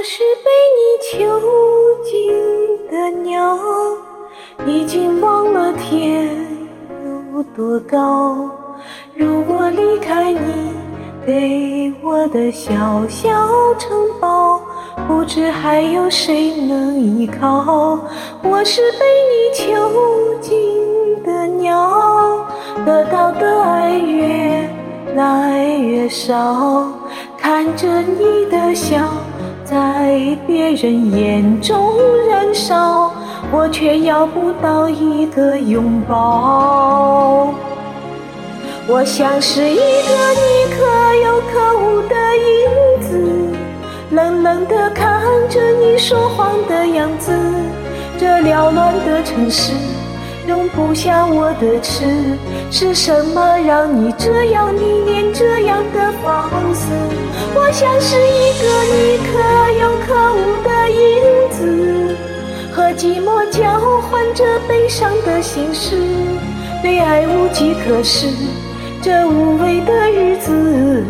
是被你囚禁的鸟，已经忘了天有多高。如果离开你给我的小小城堡，不知还有谁能依靠。我是被你囚禁的鸟，得到的爱越来越少，看着你的笑在别人眼中燃烧，我却要不到一个拥抱。我像是一个你可有可无的影子，冷冷地看着你说谎的样子。这缭乱的城市容不下我的痴，是什么让你这样迷恋这样的放肆？我像是一个你可有可无的影子，和寂寞交换着悲伤的心事，对爱无计可施，这无味的日子，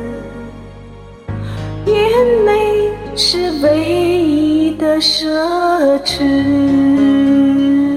眼泪是唯一的奢侈。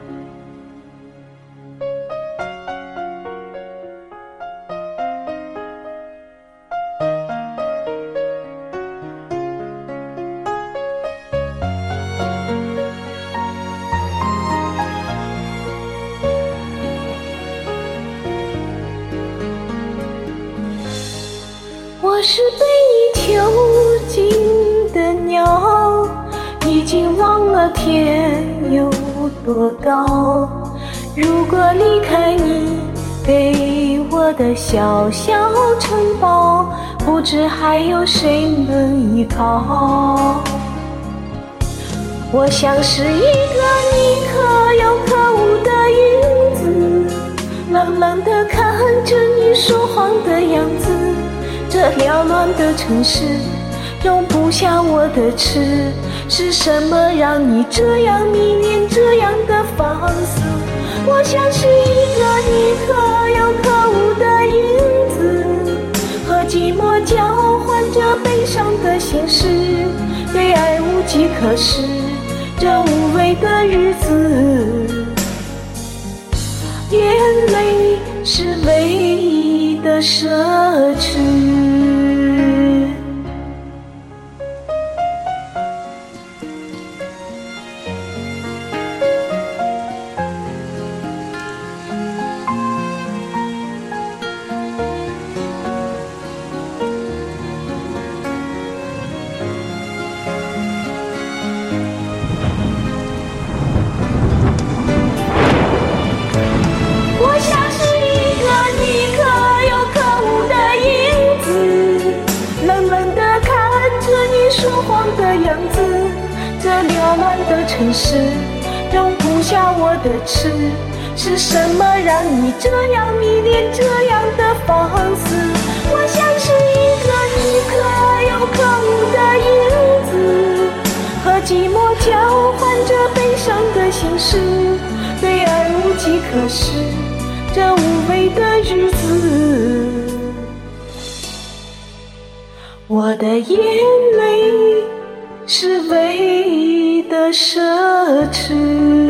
我是被你囚禁的鸟，已经忘了天有多高。如果离开你给我的小小城堡，不知还有谁能依靠。我像是一个你可有可无的影子，冷冷地看着你说谎的样子。这缭乱的城市容不下我的痴，是什么让你这样迷恋这样的放肆？我像是一个你可有可无的影子，和寂寞交换着悲伤的心事，对爱无计可施，这无味的日子，眼泪是唯一的奢侈。说谎的样子，这缭乱的城市容不下我的痴，是什么让你这样迷恋这样的放肆？我像是一个你可有可无的影子，和寂寞交换着悲伤的心事，对爱无计可施，这无味的日子，我的眼泪是唯一的奢侈。